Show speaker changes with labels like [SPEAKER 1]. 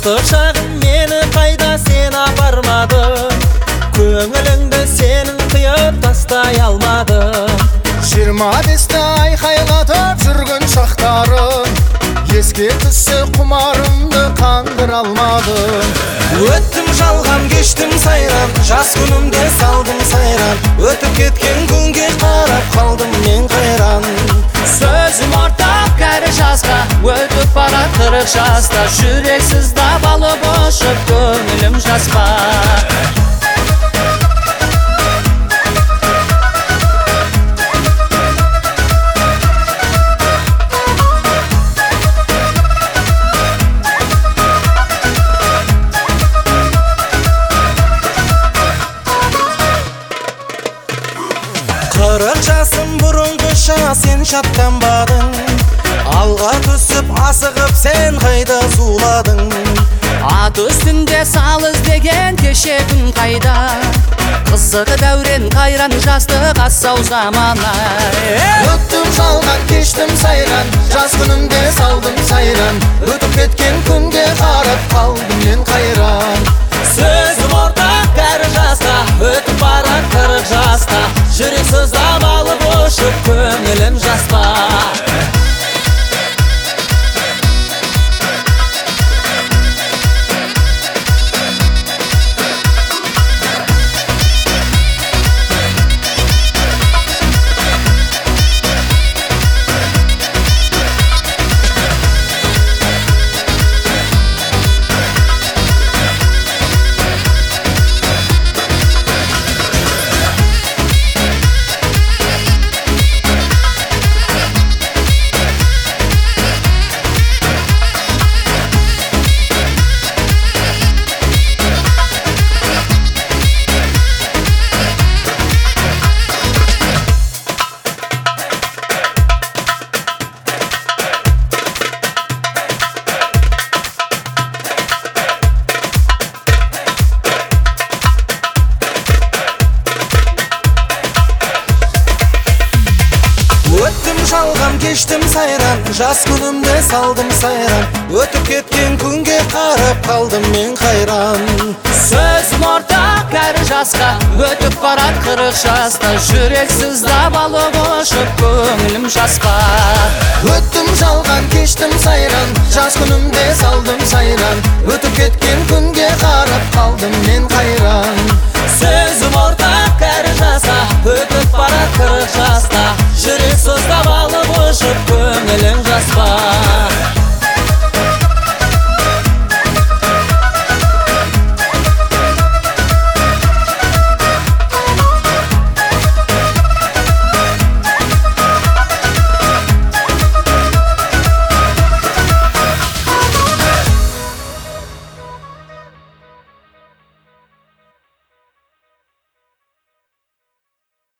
[SPEAKER 1] жастық шағым мені қайда сен апармадың, көңіліңді сенің қиып тастай алмадың.
[SPEAKER 2] 25-те айқайлатып жүрген шақтарым, еске түссе құмарымды қандыра алмадым.
[SPEAKER 1] Өттім жалған, кештім сайран, жас күнімде салдым сайран, өтіп кеткен күнге қарап қалдым мен қайран.
[SPEAKER 3] Сөзім ортақ кәрі жасқа, өтіп барат 40 жаста, жүрексіз дабалып ұшып көңілім жасқа.
[SPEAKER 1] Қырық жасым бұрынғыша сен шаттанбадың, алға түсіп асығып сен қайда зуладың.
[SPEAKER 3] Ат үстінде сал іздеген кеше күн қайда, қызық дәурен қайран жастық асау замана.
[SPEAKER 2] Өттім жалған, кештім сайран, жас күнімде салдым сайран, өтіп кеткен күнге қарап қалдым мен қайран.
[SPEAKER 1] Сөзім ортақ кәрі жасқа, өтіп барат 40 жаста, жүрексіз дабалып ұшып көңілім жасқа. Өттім жалған, кештім сайран, жас күнімде салдым сайран, өтіп кеткен күнге қарап қалдым мен қайран.
[SPEAKER 3] Сөзім ортақ кәрі жасқа, өтіп барат 40 жаста, жүрексіз дабалып ұшып көңілім жасқа.
[SPEAKER 2] Өттім жалған, кештім сайран, жас күнімде салдым сайран, өтіп кеткен күнге қарап қалдым мен қайран.